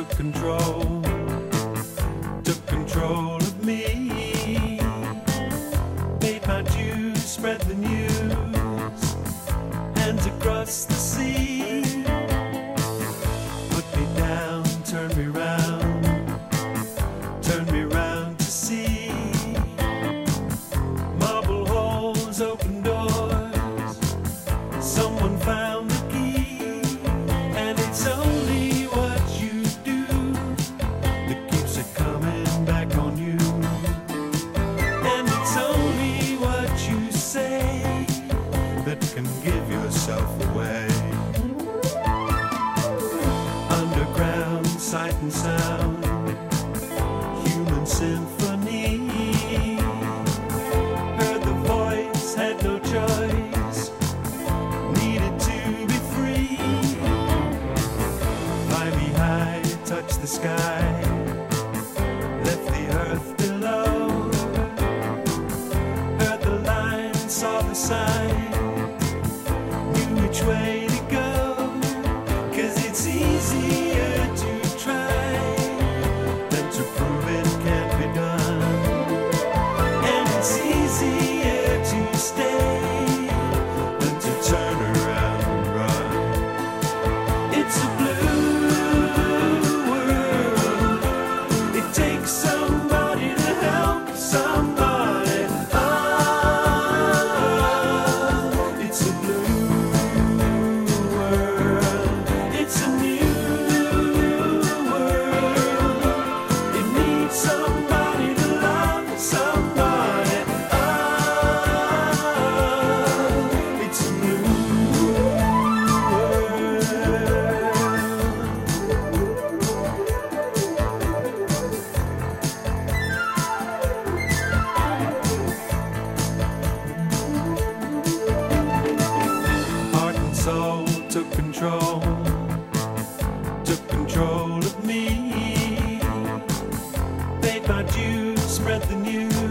took control of me. Made my Jews spread the news, hands across the sea. Put me down, turn me round to see. Marble halls, open doors, someone found the key. And it's only what you do that keeps it coming back on you. And it's only what you say that can give yourself away. Underground, sight and sound, human symphony. Heard the voice, had no choice, needed to be free. Fly me high, touch the sky, left the earth below. Heard the line, saw the sign, knew which way to go. 'Cause it's easier to try than to prove it can't be done. And it's easier to stay than to turn around and run. It's a blue world. It takes somebody to help somebody. It's a blue world. It's a new world. It needs somebody to love somebody. It's a new world. Heart and soul took control of me. Made my Jews spread the news.